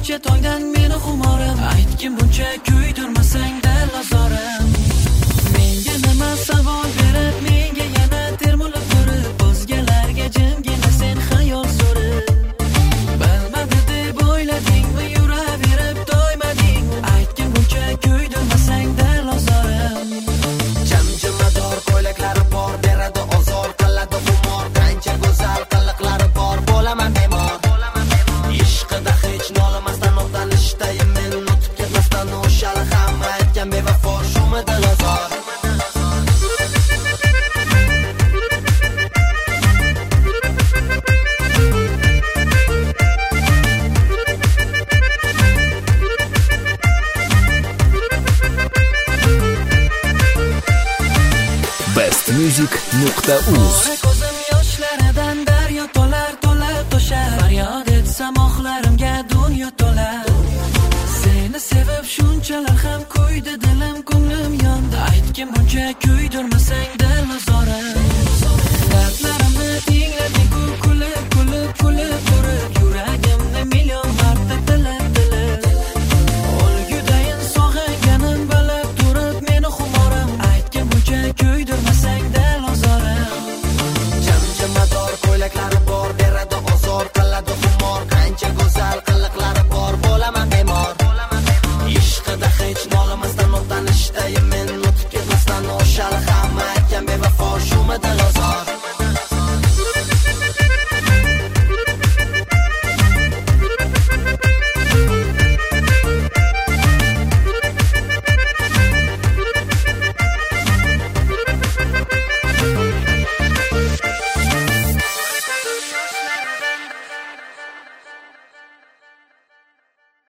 necha tongdan meni xumorim, aytgin buncha kuydirmasang dal azorim. Menga nima savol berib, menga yana termulib turib, o'zgalarga jimgina sen xayol surib. Bilmadi deb o'yladingmi, yuraverib to'ymadingmi, aytgin buncha kuydirmasang dal azorim. Jimjimador ko'ylaklari bor, beradi ozor, qiladi xumor, qancha go'zal qiliqlari bor, bo'laman bemor. Ishqida hech nolimasdan o'tanishdayim men, unutib ketmasdan o'shali hamma aytgan bevafo shumi dilozor. bestmusic.uz Ko'zim yoshlaridan daryo to'lar to'shar, faryod etsam oxlarimga dunyo to'lar. Seni sevib shunchalar ham kuydi dilim, ko'nglim yondi, aytgin buncha kuydirmasang dil